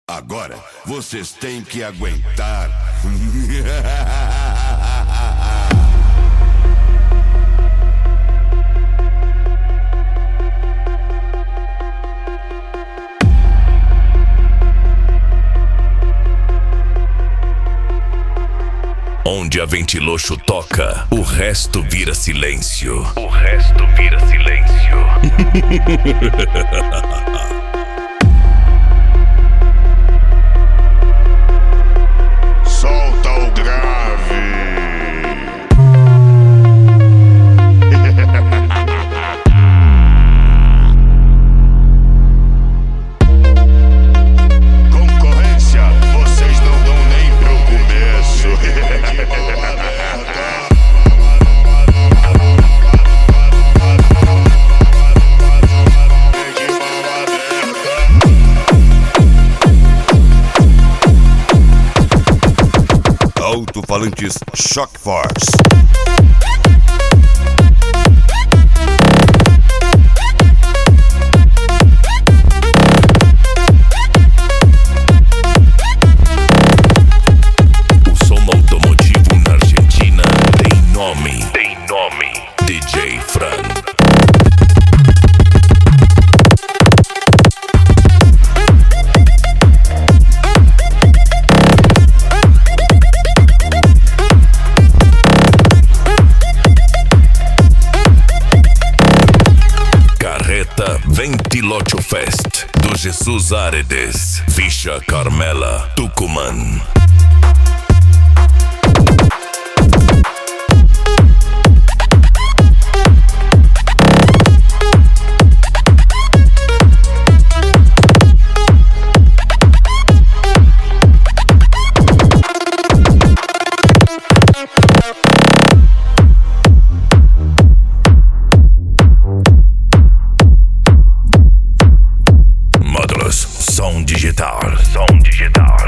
Agora vocês têm que aguentar. Onde a Ventilocho toca, o resto vira silêncio. O resto vira silêncio. Solta o grave. Concorrência, vocês não vão nem pro começo. Alto-falantes Shock Force. O som automotivo na Argentina tem nome. Tem nome. DJ Fran. Ventilocho Fest do Jesus Aredes, Villa Carmela, Tucumán. Som digital, som digital.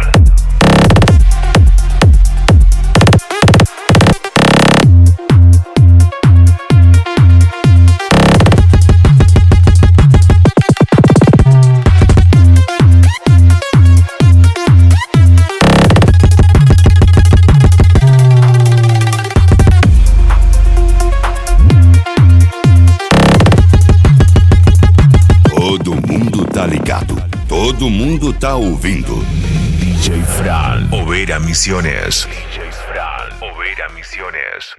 Todo mundo tá ligado. Todo mundo tá ouvindo. DJ Fran, Oveira Misiones. DJ Fran, Oveira Misiones.